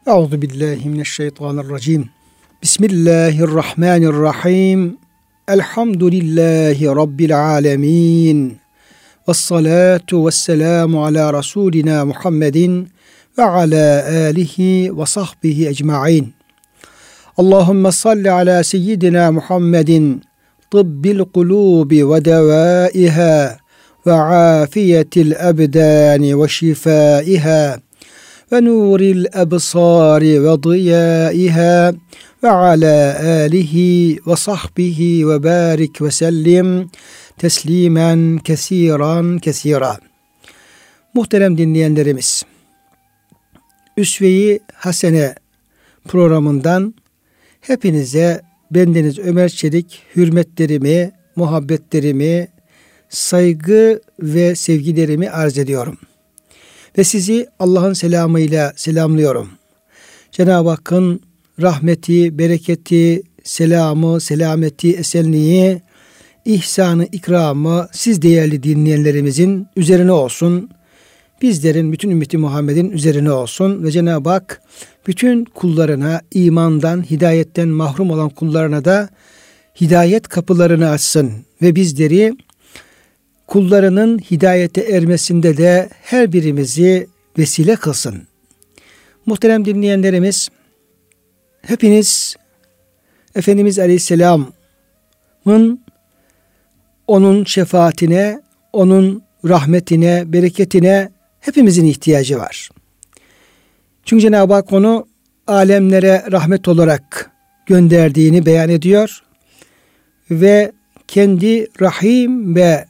Euzu billahi mineşşeytanirracim. Bismillahirrahmanirrahim. Elhamdülillahi rabbil alamin. Vessalatu vesselamu ala rasulina Muhammedin ve ala alihi ve sahbihi ecmaîn. Allahumme salli ala seyyidina Muhammedin tıbbil kulubi ve devaiha ve afiyetil ebdani ve şifaiha ve nuril ebsari ve diyaiha ve ala alihi ve sahbihi ve barik ve sellim teslimen kesiran kesira. Muhterem dinleyenlerimiz, Üsve-i Hasene programından hepinize bendeniz Ömer Çelik hürmetlerimi, muhabbetlerimi, saygı ve sevgilerimi arz ediyorum. Ve sizi Allah'ın selamıyla selamlıyorum. Cenab-ı Hakk'ın rahmeti, bereketi, selamı, selameti, esenliği, ihsanı, ikramı siz değerli dinleyenlerimizin üzerine olsun. Bizlerin, bütün ümmeti Muhammed'in üzerine olsun. Ve Cenab-ı Hak bütün kullarına, imandan, hidayetten mahrum olan kullarına da hidayet kapılarını açsın. Ve bizleri kullarının hidayete ermesinde de her birimizi vesile kılsın. Muhterem dinleyenlerimiz, hepiniz Efendimiz Aleyhisselam'ın onun şefaatine, onun rahmetine, bereketine hepimizin ihtiyacı var. Çünkü Cenab-ı Hak onu alemlere rahmet olarak gönderdiğini beyan ediyor ve kendi Rahim ve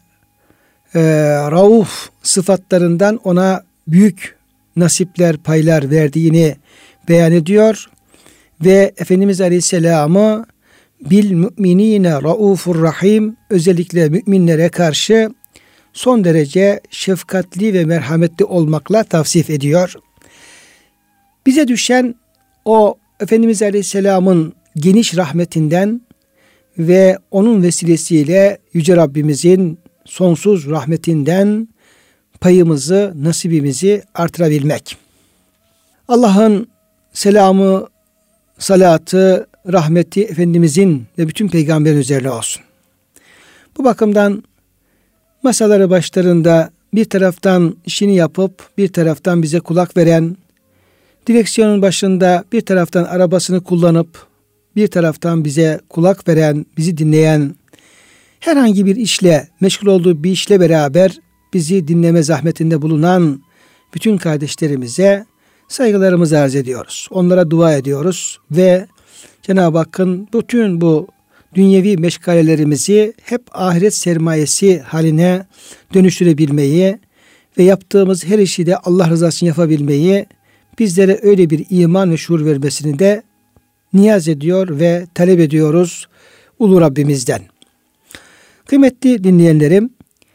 Rauf sıfatlarından ona büyük nasipler, paylar verdiğini beyan ediyor ve Efendimiz Aleyhisselam'ı bil müminine raufur rahim, özellikle müminlere karşı son derece şefkatli ve merhametli olmakla tavsif ediyor. Bize düşen o Efendimiz Aleyhisselam'ın geniş rahmetinden ve onun vesilesiyle Yüce Rabbimizin sonsuz rahmetinden payımızı, nasibimizi artırabilmek. Allah'ın selamı, salatı, rahmeti Efendimizin ve bütün peygamberin üzerine olsun. Bu bakımdan masaları başlarında bir taraftan işini yapıp bir taraftan bize kulak veren, direksiyonun başında bir taraftan arabasını kullanıp bir taraftan bize kulak veren, bizi dinleyen, herhangi bir işle, meşgul olduğu bir işle beraber bizi dinleme zahmetinde bulunan bütün kardeşlerimize saygılarımızı arz ediyoruz. Onlara dua ediyoruz ve Cenab-ı Hakk'ın bütün bu dünyevi meşgalelerimizi hep ahiret sermayesi haline dönüştürebilmeyi ve yaptığımız her işi de Allah rızası için yapabilmeyi, bizlere öyle bir iman ve şuur vermesini de niyaz ediyor ve talep ediyoruz Ulu Rabbimizden. Kıymetli dinleyenlerim,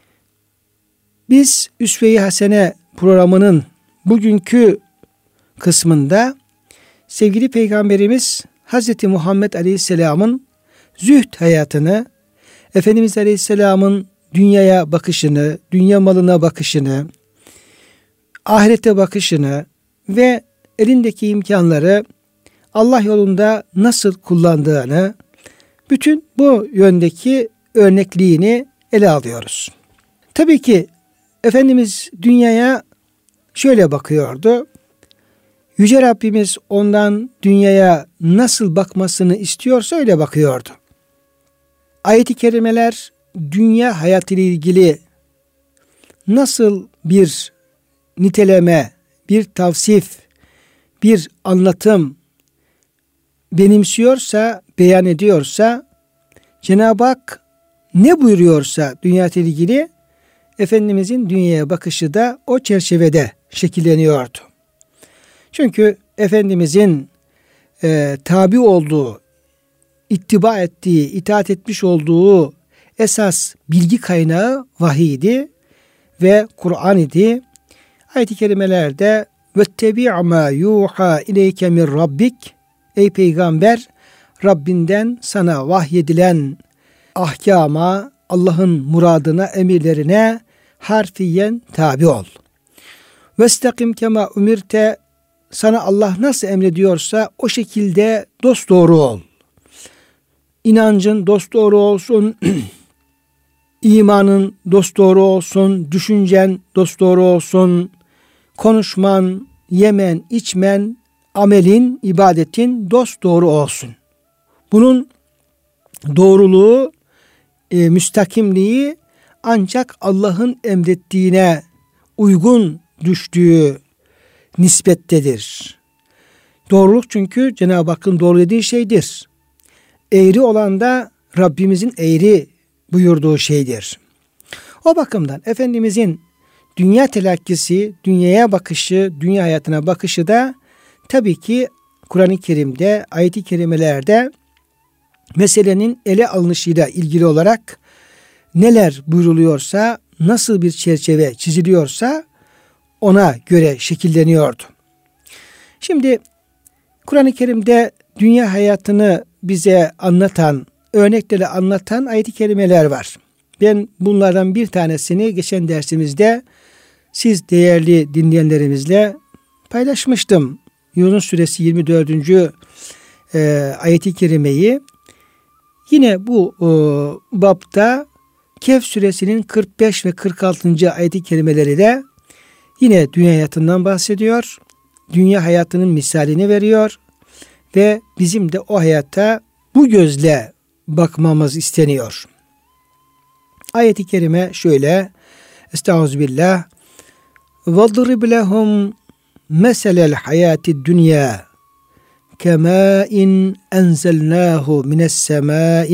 biz Üsve-i Hasene programının bugünkü kısmında sevgili Peygamberimiz Hz. Muhammed Aleyhisselam'ın zühd hayatını, Efendimiz Aleyhisselam'ın dünyaya bakışını, dünya malına bakışını, ahirete bakışını ve elindeki imkanları Allah yolunda nasıl kullandığını, bütün bu yöndeki örnekliğini ele alıyoruz. Tabii ki Efendimiz dünyaya şöyle bakıyordu. Yüce Rabbimiz ondan dünyaya nasıl bakmasını istiyorsa öyle bakıyordu. Ayet-i kerimeler dünya hayatıyla ilgili nasıl bir niteleme, bir tavsif, bir anlatım benimsiyorsa, beyan ediyorsa, Cenab-ı Hak ne buyuruyorsa dünya ile ilgili Efendimizin dünyaya bakışı da o çerçevede şekilleniyordu. Çünkü Efendimizin tabi olduğu, ittiba ettiği, itaat etmiş olduğu esas bilgi kaynağı vahiydi ve Kur'an idi. Ayet-i kerimelerde وَاتَّبِعْ مَا يُوحَى اِلَيْكَ مِنْ رَبِّكَ, ey peygamber, Rabbinden sana vahyedilen ahkama, Allah'ın muradına, emirlerine harfiyen tabi ol. Vestakim kema umirte, sana Allah nasıl emrediyorsa o şekilde dosdoğru ol. İnancın dosdoğru olsun, imanın dosdoğru olsun, düşüncen dosdoğru olsun, konuşman, yemen, içmen, amelin, ibadetin dosdoğru olsun. Bunun doğruluğu, müstakimliği ancak Allah'ın emrettiğine uygun düştüğü nispettedir. Doğruluk çünkü Cenab-ı Hakk'ın doğru dediği şeydir. Eğri olan da Rabbimizin eğri buyurduğu şeydir. O bakımdan Efendimizin dünya telakkisi, dünyaya bakışı, dünya hayatına bakışı da tabii ki Kur'an-ı Kerim'de, ayet-i kerimelerde meselenin ele alınışıyla ilgili olarak neler buyruluyorsa, nasıl bir çerçeve çiziliyorsa ona göre şekilleniyordu. Şimdi Kur'an-ı Kerim'de dünya hayatını bize anlatan, örnekleri anlatan ayet-i kerimeler var. Ben bunlardan bir tanesini geçen dersimizde siz değerli dinleyenlerimizle paylaşmıştım. Yunus Suresi 24. Ayet-i kerimeyi. Yine bu babta Kehf Suresinin 45 ve 46. ayet-i kerimeleri de yine dünya hayatından bahsediyor. Dünya hayatının misalini veriyor ve bizim de o hayata bu gözle bakmamız isteniyor. Ayet-i kerime şöyle: Estağfirullah. وَضْرِبْ لَهُمْ مَسَلَ الْحَيَاةِ الدُّنْيَا كَمَاءٍ أَنْزَلْنَاهُ مِنَ السَّمَاءِ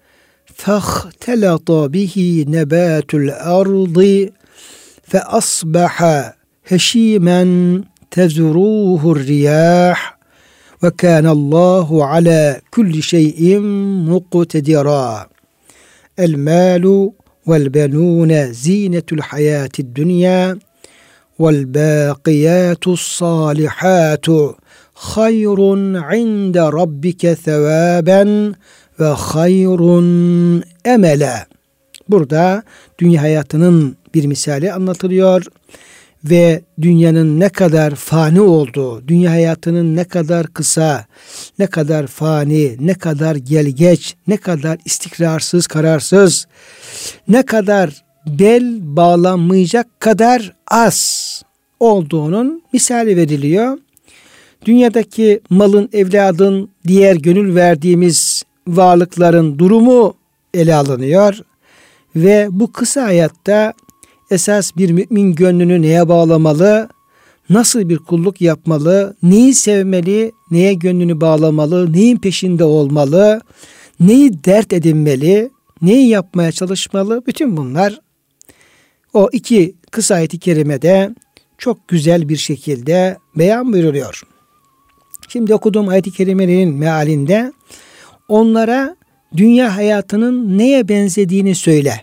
فَاخْتَلَطَ بِهِ نَبَاتُ الْأَرْضِ فَأَصْبَحَ هَشِيمًا تَذْرُوهُ الرِّيَاحُ وَكَانَ اللّٰهُ عَلَى كُلِّ شَيْءٍ مُقْتَدِرًا الْمَالُ وَالْبَنُونَ زِينَةُ الْحَيَاةِ الدُّنْيَا وَالْبَاقِيَاتُ الصَّالِحَاتُ خَيْرٌ عِنْدَ رَبِّكَ ثَوَابًا وَخَيْرٌ اَمَلًا. Burada dünya hayatının bir misali anlatılıyor ve dünyanın ne kadar fani olduğu, dünya hayatının ne kadar kısa, ne kadar fani, ne kadar gelgeç, ne kadar istikrarsız, kararsız, ne kadar bel bağlanmayacak kadar az olduğunun misali veriliyor. Dünyadaki malın, evladın, diğer gönül verdiğimiz varlıkların durumu ele alınıyor ve bu kısa hayatta esas bir mümin gönlünü neye bağlamalı, nasıl bir kulluk yapmalı, neyi sevmeli, neye gönlünü bağlamalı, neyin peşinde olmalı, neyi dert edinmeli, neyi yapmaya çalışmalı, bütün bunlar o iki kısa ayet-i kerimede çok güzel bir şekilde beyan buyuruluyor. Şimdi okuduğum ayet-i kerimelerin mealinde onlara dünya hayatının neye benzediğini söyle.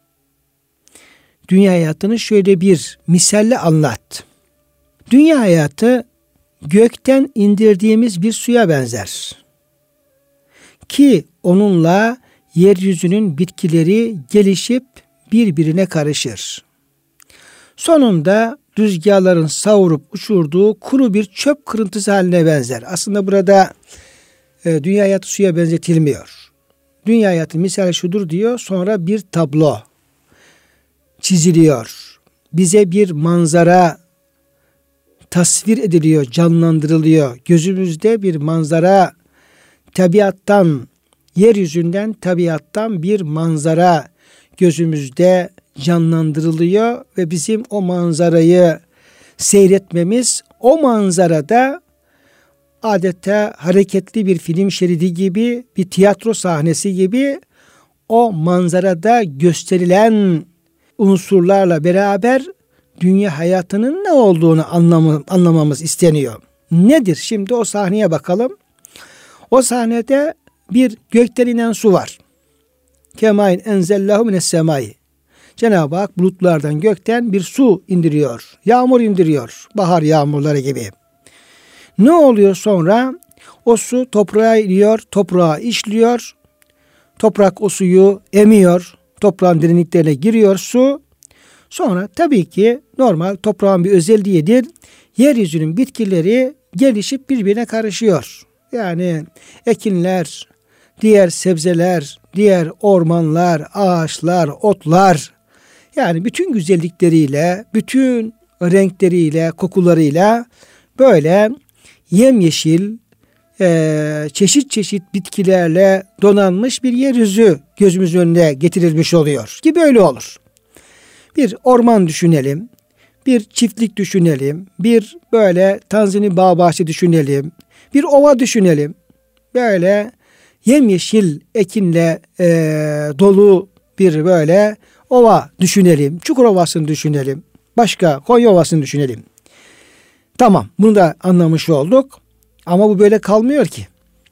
Dünya hayatını şöyle bir misalle anlat. Dünya hayatı gökten indirdiğimiz bir suya benzer. Ki onunla yeryüzünün bitkileri gelişip birbirine karışır. Sonunda rüzgarların savurup uçurduğu kuru bir çöp kırıntısı haline benzer. Aslında burada dünya hayatı suya benzetilmiyor. Dünya hayatı misali şudur diyor, sonra bir tablo çiziliyor. Bize bir manzara tasvir ediliyor, canlandırılıyor. Gözümüzde bir manzara, tabiattan, yeryüzünden, tabiattan bir manzara gözümüzde canlandırılıyor ve bizim o manzarayı seyretmemiz, o manzarada adeta hareketli bir film şeridi gibi, bir tiyatro sahnesi gibi o manzarada gösterilen unsurlarla beraber dünya hayatının ne olduğunu anlamamız isteniyor. Nedir? Şimdi o sahneye bakalım. O sahnede bir gökten inen su var. Kemain enzellahu mines semai. Cenab-ı Hak bulutlardan, gökten bir su indiriyor. Yağmur indiriyor. Bahar yağmurları gibi. Ne oluyor sonra? O su toprağa iniyor, toprağa işliyor. Toprak o suyu emiyor. Toprağın derinliklerine giriyor su. Sonra tabii ki normal toprağın bir özelliğidir. Yeryüzünün bitkileri gelişip birbirine karışıyor. Yani ekinler, diğer sebzeler, diğer ormanlar, ağaçlar, otlar, yani bütün güzellikleriyle, bütün renkleriyle, kokularıyla böyle yemyeşil, çeşit çeşit bitkilerle donanmış bir yeryüzü gözümüzün önüne getirilmiş oluyor ki böyle olur. Bir orman düşünelim, bir çiftlik düşünelim, bir böyle tanzini bağ bahçe düşünelim, bir ova düşünelim. Böyle yemyeşil ekinle dolu bir böyle ova düşünelim. Çukurovası'nı düşünelim. Başka Konya Ovası'nı düşünelim. Tamam, bunu da anlamış olduk. Ama bu böyle kalmıyor ki.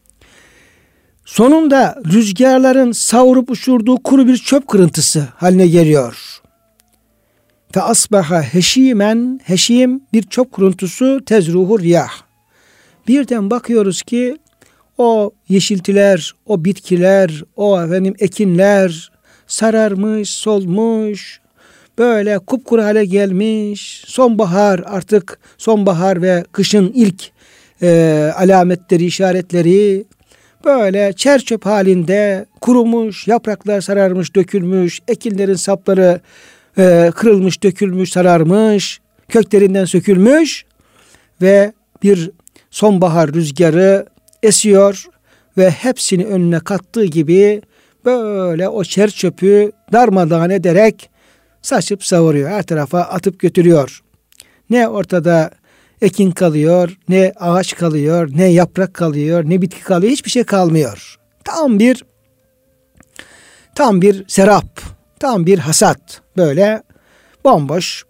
Sonunda rüzgarların savurup uçurduğu kuru bir çöp kırıntısı haline geliyor. Fe asbaha heşimen, heşim bir çöp kırıntısı tezruhu riyah. Birden bakıyoruz ki o yeşiltiler, o bitkiler, o ekinler sararmış, solmuş, böyle kupkuru hale gelmiş. Sonbahar, artık sonbahar ve kışın ilk alametleri, işaretleri böyle çerçöp halinde kurumuş, yapraklar sararmış, dökülmüş, ekinlerin sapları kırılmış, dökülmüş, sararmış, köklerinden sökülmüş ve bir sonbahar rüzgarı esiyor ve hepsini önüne kattığı gibi böyle o çerçöpü darmadağın ederek saçıp savuruyor. Her tarafa atıp götürüyor. Ne ortada ekin kalıyor, ne ağaç kalıyor, ne yaprak kalıyor, ne bitki kalıyor. Hiçbir şey kalmıyor. Tam bir serap, tam bir hasat. Böyle bomboş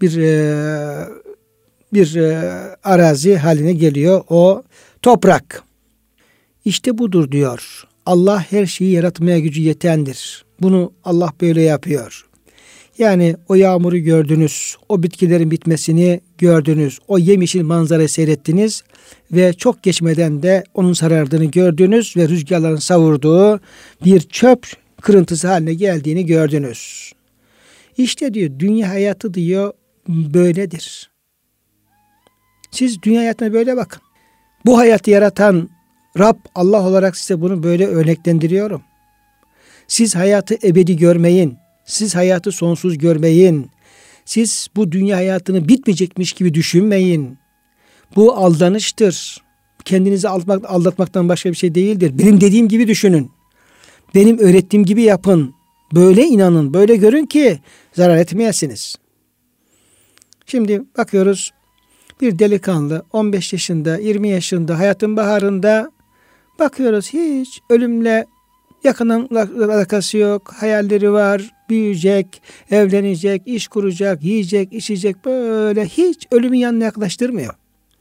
bir arazi haline geliyor o toprak. İşte budur diyor. Allah her şeyi yaratmaya gücü yetendir. Bunu Allah böyle yapıyor. Yani o yağmuru gördünüz, o bitkilerin bitmesini gördünüz, o yemyeşil manzarayı seyrettiniz ve çok geçmeden de onun sarardığını gördünüz ve rüzgarların savurduğu bir çöp kırıntısı haline geldiğini gördünüz. İşte diyor dünya hayatı diyor böyledir. Siz dünya hayatına böyle bakın. Bu hayatı yaratan Rab Allah olarak size bunu böyle örneklendiriyorum. Siz hayatı ebedi görmeyin. Siz hayatı sonsuz görmeyin. Siz bu dünya hayatını bitmeyecekmiş gibi düşünmeyin. Bu aldanıştır. Kendinizi aldatmaktan başka bir şey değildir. Benim dediğim gibi düşünün. Benim öğrettiğim gibi yapın. Böyle inanın, böyle görün ki zarar etmeyesiniz. Şimdi bakıyoruz bir delikanlı 15 yaşında, 20 yaşında hayatın baharında bakıyoruz hiç ölümle yakından alakası yok. Hayalleri var, büyüyecek, evlenecek, iş kuracak, yiyecek, içecek, böyle hiç ölümün yanına yaklaştırmıyor.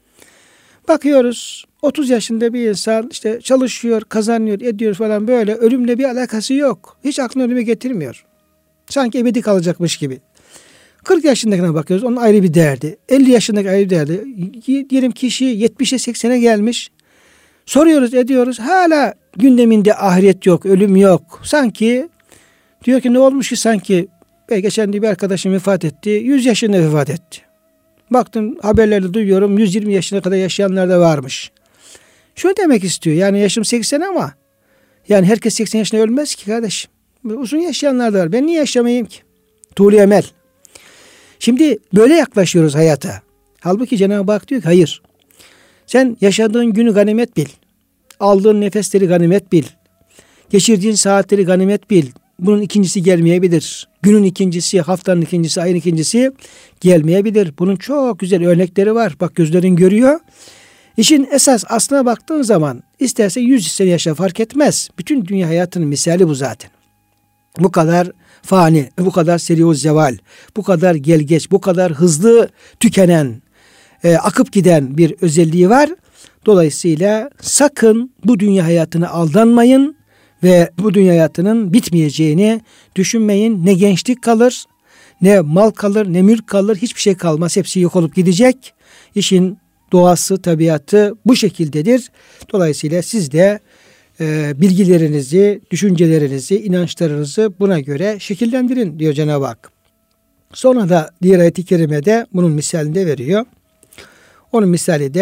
Bakıyoruz 30 yaşında bir insan işte çalışıyor, kazanıyor, ediyor falan böyle ölümle bir alakası yok. Hiç aklına ölüme getirmiyor. Sanki ebedi kalacakmış gibi. 40 yaşındakine bakıyoruz onun ayrı bir derdi. 50 yaşındaki ayrı bir derdi. Diyelim kişi 70'e 80'e gelmiş. Soruyoruz ediyoruz hala gündeminde ahiret yok, ölüm yok. Sanki diyor ki ne olmuş ki sanki geçen bir arkadaşım vefat etti. 100 yaşında vefat etti. Baktım haberlerde duyuyorum 120 yaşına kadar yaşayanlar da varmış. Şunu demek istiyor yani yaşım 80 ama yani herkes 80 yaşında ölmez ki kardeşim. Uzun yaşayanlar da var. Ben niye yaşamayayım ki? Tuğli emel. Şimdi böyle yaklaşıyoruz hayata. Halbuki Cenab-ı Hak diyor ki hayır. Sen yaşadığın günü ganimet bil. Aldığın nefesleri ganimet bil. Geçirdiğin saatleri ganimet bil. Bunun ikincisi gelmeyebilir. Günün ikincisi, haftanın ikincisi, ayın ikincisi gelmeyebilir. Bunun çok güzel örnekleri var. Bak gözlerin görüyor. İşin esas aslına baktığın zaman isterse 100 sene yaşa fark etmez. Bütün dünya hayatının misali bu zaten. Bu kadar fani, bu kadar seriyoz zeval, bu kadar gelgeç, bu kadar hızlı tükenen, akıp giden bir özelliği var. Dolayısıyla sakın bu dünya hayatına aldanmayın ve bu dünya hayatının bitmeyeceğini düşünmeyin. Ne gençlik kalır, ne mal kalır, ne mülk kalır, hiçbir şey kalmaz. Hepsi yok olup gidecek. İşin doğası, tabiatı bu şekildedir. Dolayısıyla siz de bilgilerinizi, düşüncelerinizi, inançlarınızı buna göre şekillendirin diyor Cenab-ı Hak. Sonra da diğer ayet-i kerimede bunun misalini de veriyor. Onun misali de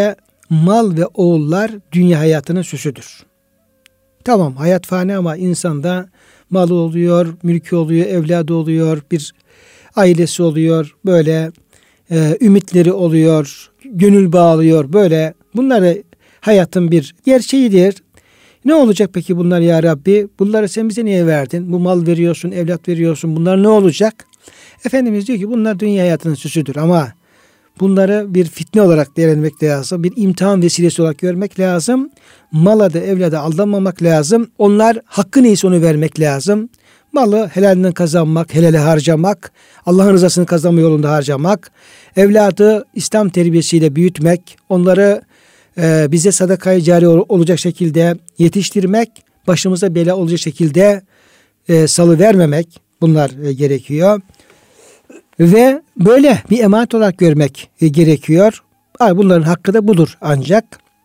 mal ve oğullar dünya hayatının süsüdür. Tamam, hayat fani ama insanda malı oluyor, mülkü oluyor, evladı oluyor, bir ailesi oluyor, böyle ümitleri oluyor, gönül bağlıyor, böyle. Bunları hayatın bir gerçeğidir. Ne olacak peki bunlar ya Rabbi? Bunları sen bize niye verdin? Bu mal veriyorsun, evlat veriyorsun. Bunlar ne olacak? Efendimiz diyor ki bunlar dünya hayatının süsüdür ama bunları bir fitne olarak değerlendirmek lazım. Bir imtihan vesilesi olarak görmek lazım. Mala da evlada aldanmamak lazım. Onlar hakkı neyse onu vermek lazım. Malı helalinden kazanmak, helale harcamak, Allah'ın rızasını kazanma yolunda harcamak, evladı İslam terbiyesiyle büyütmek, onları bize sadakayı cari olacak şekilde yetiştirmek, başımıza bela olacak şekilde salı vermemek, bunlar gerekiyor. Ve böyle bir emanet olarak görmek gerekiyor. Bunların hakkı da budur ancak.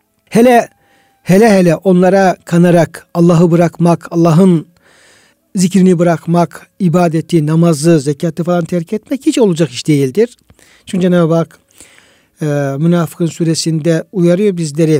Hele onlara kanarak Allah'ı bırakmak, Allah'ın zikrini bırakmak, ibadeti, namazı, zekatı falan terk etmek hiç olacak iş değildir. Çünkü Cenab-ı Hak Münafıkın suresinde uyarıyor bizleri.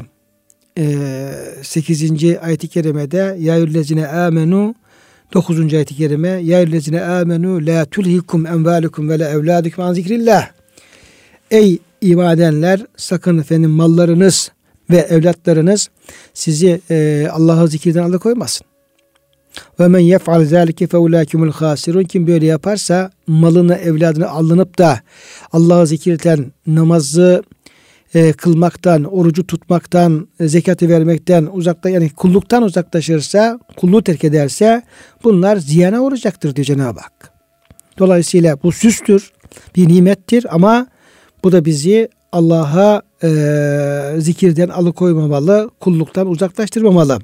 8. ayet-i kerimede ya eyyühellezine amenu, 9. ayet-i kerime ya eyyühellezine amenu la tulhikum envalukum ve la evladukum an zikrillah. Ey iman edenler, sakın efendim mallarınız ve evlatlarınız sizi Allah'ı zikirden alıkoymasın. Ve men yef'al zalike fe ulaikumul hasirun. Kim böyle yaparsa, malını evladını alınıp da Allah'ı zikirden, namazı kılmaktan, orucu tutmaktan, zekatı vermekten yani kulluktan uzaklaşırsa, kulluğu terk ederse bunlar ziyana uğrayacaktır diyor Cenab-ı Hak. Dolayısıyla bu süstür, bir nimettir ama bu da bizi Allah'a zikirden alıkoymamalı, kulluktan uzaklaştırmamalı.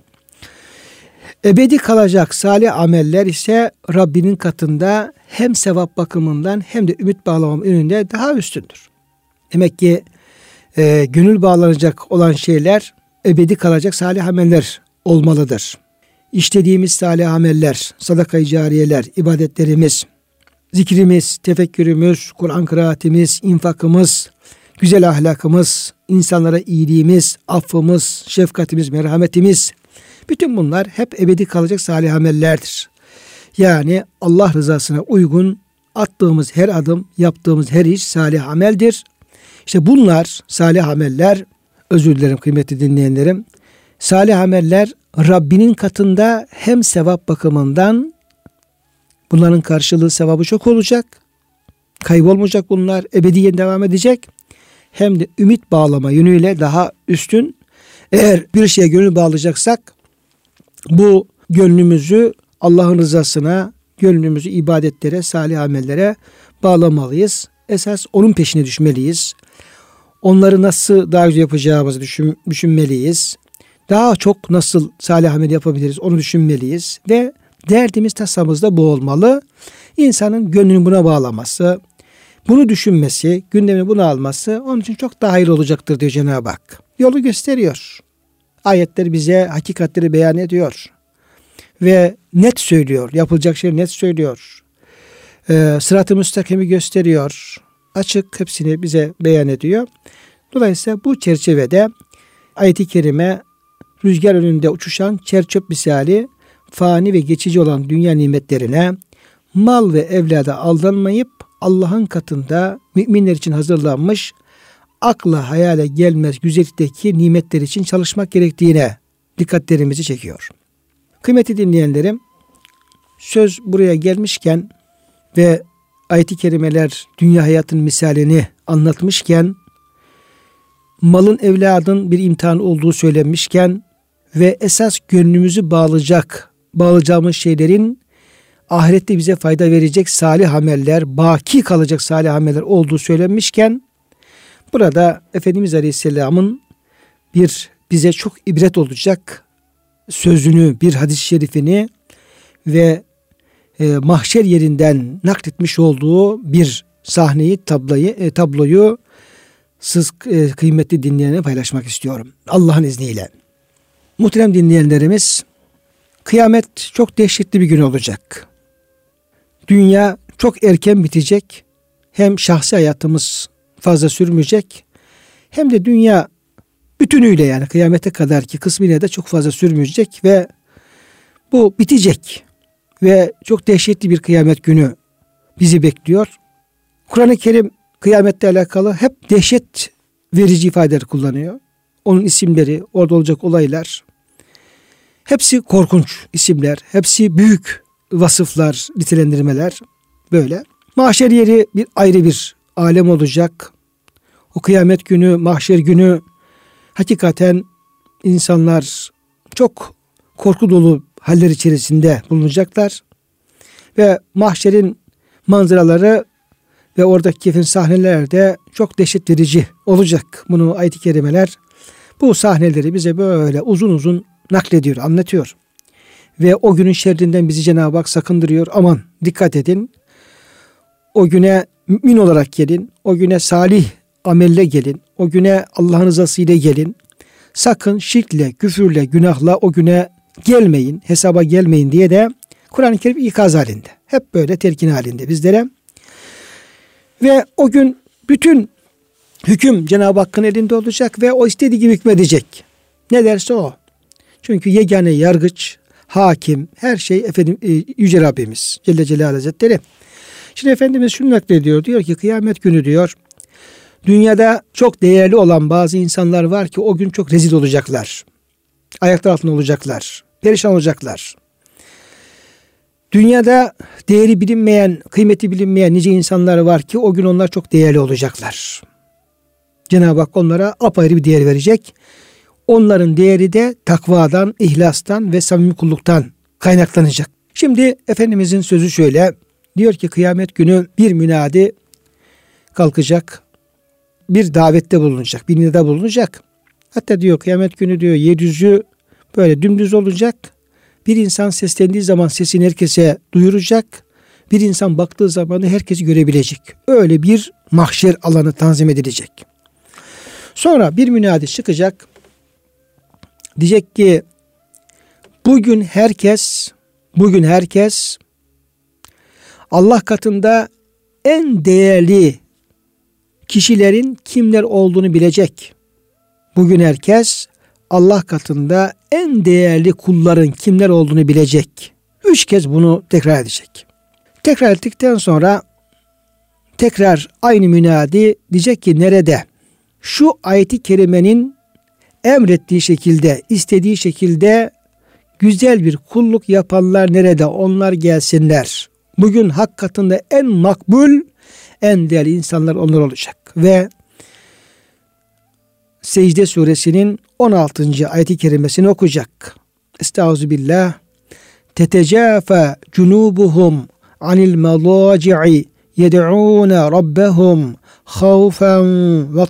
Ebedi kalacak salih ameller ise Rabbinin katında hem sevap bakımından hem de ümit bağlamam önünde daha üstündür. Demek ki gönül bağlanacak olan şeyler ebedi kalacak salih ameller olmalıdır. İşlediğimiz salih ameller, sadaka-i cariyeler, ibadetlerimiz, zikrimiz, tefekkürümüz, Kur'an kıraatimiz, infakımız, güzel ahlakımız, insanlara iyiliğimiz, affımız, şefkatimiz, merhametimiz, bütün bunlar hep ebedi kalacak salih amellerdir. Yani Allah rızasına uygun attığımız her adım, yaptığımız her iş salih ameldir. İşte bunlar salih ameller, özür dilerim kıymetli dinleyenlerim, salih ameller Rabbinin katında hem sevap bakımından bunların karşılığı sevabı çok olacak, kaybolmayacak bunlar, ebediyen devam edecek, hem de ümit bağlama yönüyle daha üstün. Eğer bir şeye gönül bağlayacaksak bu gönlümüzü Allah'ın rızasına, gönlümüzü ibadetlere, salih amellere bağlamalıyız. Esas onun peşine düşmeliyiz. Onları nasıl daha güzel yapacağımızı düşünmeliyiz. Daha çok nasıl salih amel yapabiliriz onu düşünmeliyiz. Ve derdimiz, tasamız da bu olmalı. İnsanın gönlünü buna bağlaması, bunu düşünmesi, gündemini buna alması onun için çok daha hayırlı olacaktır diyor Cenab-ı Hak. Yolu gösteriyor. Ayetler bize hakikatleri beyan ediyor. Ve net söylüyor. Yapılacak şeyi net söylüyor. Sırat-ı müstakimi gösteriyor. Açık hepsini bize beyan ediyor. Dolayısıyla bu çerçevede ayet-i kerime rüzgar önünde uçuşan çerçöp misali fani ve geçici olan dünya nimetlerine mal ve evlada aldanmayıp Allah'ın katında müminler için hazırlanmış akla hayale gelmez güzellikteki nimetler için çalışmak gerektiğine dikkatlerimizi çekiyor. Kıymetli dinleyenlerim, söz buraya gelmişken ve ayet-i kerimeler dünya hayatının misalini anlatmışken, malın evladın bir imtihan olduğu söylenmişken ve esas gönlümüzü bağlayacağımız şeylerin ahirette bize fayda verecek salih ameller, baki kalacak salih ameller olduğu söylenmişken, burada Efendimiz Aleyhisselam'ın bir bize çok ibret olacak sözünü, bir hadis-i şerifini ve mahşer yerinden nakletmiş olduğu bir sahneyi, tabloyu siz kıymetli dinleyenlerle paylaşmak istiyorum. Allah'ın izniyle. Muhterem dinleyenlerimiz, kıyamet çok dehşetli bir gün olacak. Dünya çok erken bitecek. Hem şahsi hayatımız fazla sürmeyecek, hem de dünya bütünüyle, yani kıyamete kadar ki kısmıyla da çok fazla sürmeyecek ve bu bitecek ve çok dehşetli bir kıyamet günü bizi bekliyor. Kur'an-ı Kerim kıyametle alakalı hep dehşet verici ifadeler kullanıyor. Onun isimleri, orada olacak olaylar hepsi korkunç isimler, hepsi büyük vasıflar, nitelendirmeler böyle. Mahşer yeri bir ayrı bir alem olacak. O kıyamet günü, mahşer günü hakikaten insanlar çok korku dolu haller içerisinde bulunacaklar. Ve mahşerin manzaraları ve oradaki sahneler de çok dehşet verici olacak. Bunu ayet-i kerimeler bu sahneleri bize böyle uzun uzun naklediyor, anlatıyor. Ve o günün şerrinden bizi Cenab-ı Hak sakındırıyor. Aman dikkat edin. O güne mümin olarak gelin. O güne salih amelle gelin. O güne Allah'ın rızası ile gelin. Sakın şirkle, küfürle, günahla o güne gelmeyin, hesaba gelmeyin diye de Kur'an-ı Kerim ikaz halinde. Hep böyle telkin halinde bizlere. Ve o gün bütün hüküm Cenab-ı Hakk'ın elinde olacak ve o istediği gibi hükmedecek. Ne derse o. Çünkü yegane yargıç, hakim, her şey Yüce Rabbimiz Celle Celaluhu Hazretleri. Şimdi Efendimiz şunu naklediyor. Diyor ki kıyamet günü diyor, dünyada çok değerli olan bazı insanlar var ki o gün çok rezil olacaklar. Ayaklar altında olacaklar. Perişan olacaklar. Dünyada değeri bilinmeyen, kıymeti bilinmeyen nice insanlar var ki o gün onlar çok değerli olacaklar. Cenab-ı Hak onlara apayrı bir değer verecek. Onların değeri de takvadan, ihlastan ve samimi kulluktan kaynaklanacak. Şimdi Efendimizin sözü şöyle. Diyor ki kıyamet günü bir münadi kalkacak. Bir davette bulunacak, bir nida bulunacak. Hatta diyor kıyamet günü diyor yeryüzü böyle dümdüz olacak. Bir insan seslendiği zaman sesini herkese duyuracak. Bir insan baktığı zaman da herkesi görebilecek. Öyle bir mahşer alanı tanzim edilecek. Sonra bir münadi çıkacak. Diyecek ki bugün herkes Allah katında en değerli kişilerin kimler olduğunu bilecek. Bugün herkes Allah katında en değerli kulların kimler olduğunu bilecek. 3 kez bunu tekrar edecek. Tekrar ettikten sonra tekrar aynı münadi diyecek ki nerede? Şu ayeti kerimenin emrettiği şekilde, istediği şekilde güzel bir kulluk yapanlar nerede? Onlar gelsinler. Bugün hak katında en makbul, en değerli insanlar onlar olacak. Ve Secde suresinin 16. ayeti kerimesini okuyacak. Estağfirullah. Tetecafa cunubuhum anil madaci'i yed'ûne rabbehum havfen ve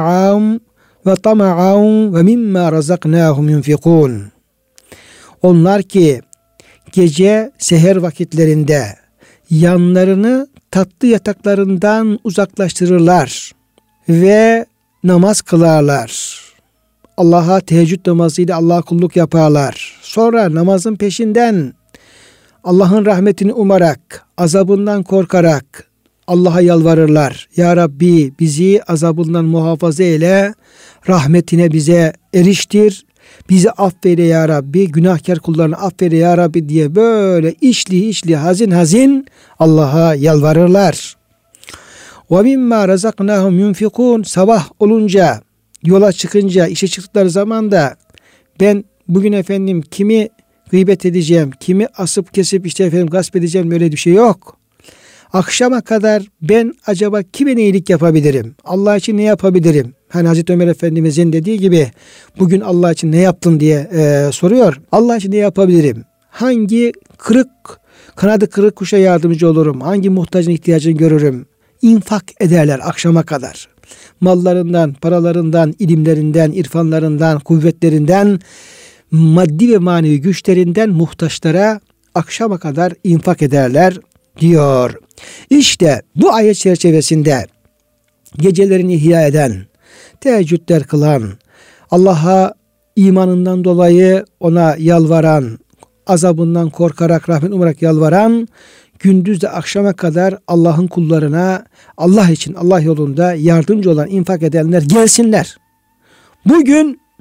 tama'an ve mimma razaknâhum yunfikûn. Onlar ki gece seher vakitlerinde yanlarını tatlı yataklarından uzaklaştırırlar ve namaz kılarlar. Allah'a teheccüd namazıyla Allah'a kulluk yaparlar. Sonra namazın peşinden Allah'ın rahmetini umarak, azabından korkarak Allah'a yalvarırlar. Ya Rabbi bizi azabından muhafaza eyle, rahmetine bize eriştir, bizi affeyle ya Rabbi, günahkar kullarını affeyle ya Rabbi diye böyle içli hazin Allah'a yalvarırlar. وَمِمَّا رَزَقْنَاهُمْ يُنْفِقُونَ. Sabah olunca, yola çıkınca, işe çıktıkları zaman da ben bugün efendim kimi gıybet edeceğim, kimi asıp kesip gasp edeceğim, böyle bir şey yok. Akşama kadar ben acaba kime ne iyilik yapabilirim? Allah için ne yapabilirim? Hani Hazreti Ömer Efendimizin dediği gibi bugün Allah için ne yaptın diye soruyor. Allah için ne yapabilirim? Hangi kanadı kırık kuşa yardımcı olurum? Hangi muhtacın ihtiyacını görürüm? İnfak ederler akşama kadar. Mallarından, paralarından, ilimlerinden, irfanlarından, kuvvetlerinden, maddi ve manevi güçlerinden muhtaçlara akşama kadar infak ederler diyor. İşte bu ayet çerçevesinde gecelerini ihya eden, teheccüdler kılan, Allah'a imanından dolayı ona yalvaran, azabından korkarak, rahmet umarak yalvaran, gündüz de akşama kadar Allah'ın kullarına, Allah için, Allah yolunda yardımcı olan infak edenler gelsinler. Bugün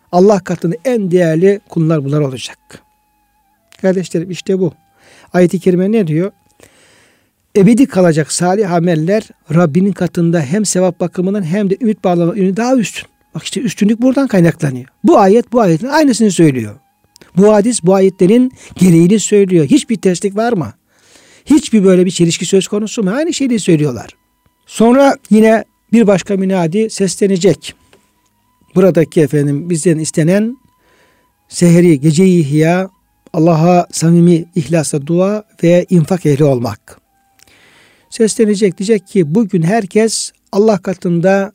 Allah katında en değerli kullar bunlar olacak. Kardeşlerim işte bu. Ayet-i kerime ne diyor? Ebedi kalacak salih ameller Rabbinin katında hem sevap bakımından hem de ümit bağlama yönü daha üstün. Bak işte üstünlük buradan kaynaklanıyor. Bu ayet bu ayetin aynısını söylüyor. Bu hadis bu ayetlerin gereğini söylüyor. Hiçbir terslik var mı? Hiçbir böyle bir çelişki söz konusu mu? Aynı şeyi söylüyorlar. Sonra yine bir başka münadi seslenecek. Buradaki bizden istenen seheri, geceyi ihya, Allah'a samimi ihlasla dua ve infak ehli olmak. Seslenecek, diyecek ki bugün herkes Allah katında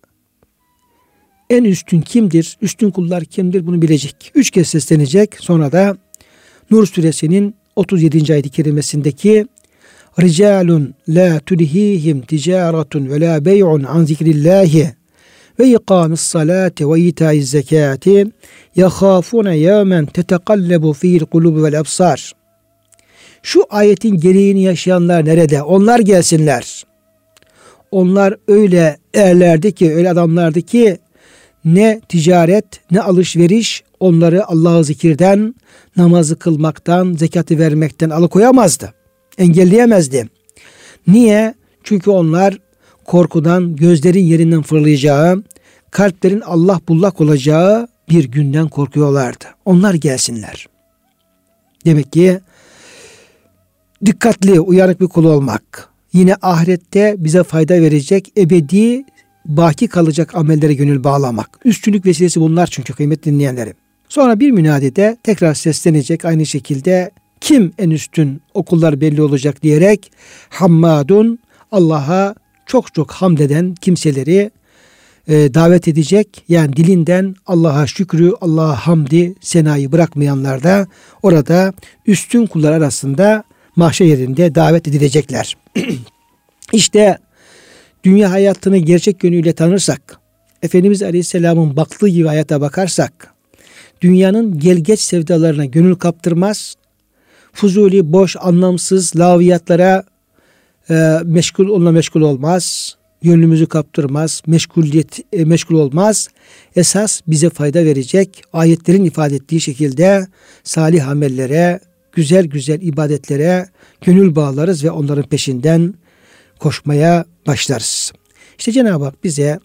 en üstün kimdir, üstün kullar kimdir bunu bilecek. 3 kez seslenecek. Sonra da Nur suresinin 37. ayet-i kerimesindeki Ricalun la tulhihim ticaretun ve la bey'un an zikrillahi ve ikamis salati ve itaiz zekati yahafune yevmen tetekallabu fihil kulubu vel absar. Şu ayetin gereğini yaşayanlar nerede? Onlar gelsinler. Onlar öyle erlerdi ki, öyle adamlardı ki ne ticaret ne alışveriş onları Allah'ı zikirden, namazı kılmaktan, zekatı vermekten alıkoyamazdı. Engelleyemezdi. Niye? Çünkü onlar korkudan gözlerin yerinden fırlayacağı, kalplerin Allah bullak olacağı bir günden korkuyorlardı. Onlar gelsinler. Demek ki dikkatli, uyanık bir kul olmak, yine ahirette bize fayda verecek, ebedi, baki kalacak amellere gönül bağlamak. Üstünlük vesilesi bunlar çünkü kıymetli dinleyenlerim. Sonra bir münadide tekrar seslenecek aynı şekilde kim en üstün okullar belli olacak diyerek hammadun Allah'a çok çok hamd eden kimseleri davet edecek. Yani dilinden Allah'a şükrü, Allah'a hamdi, senayı bırakmayanlar da orada üstün kullar arasında mahşer yerinde davet edilecekler. İşte dünya hayatını gerçek yönüyle tanırsak, Efendimiz Aleyhisselam'ın baktığı gibi hayata bakarsak, dünyanın gelgeç sevdalarına gönül kaptırmaz, fuzuli, boş, anlamsız laviyatlara meşgul olmaz, gönlümüzü kaptırmaz, meşgul olmaz. Esas bize fayda verecek ayetlerin ifade ettiği şekilde salih amellere, güzel güzel ibadetlere gönül bağlarız ve onların peşinden koşmaya başlarız. İşte Cenab-ı Hak bize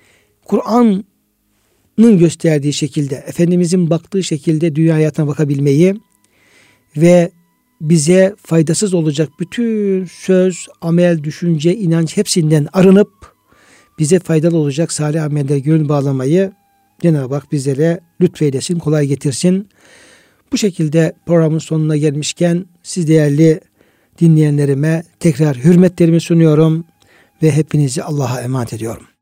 Kur'an'ın gösterdiği şekilde, Efendimizin baktığı şekilde dünya hayatına bakabilmeyi ve bize faydasız olacak bütün söz, amel, düşünce, inanç hepsinden arınıp bize faydalı olacak salih amellere gönül bağlamayı Cenab-ı Hak bizlere lütfeylesin, kolay getirsin. Bu şekilde programın sonuna gelmişken siz değerli dinleyenlerime tekrar hürmetlerimi sunuyorum ve hepinizi Allah'a emanet ediyorum.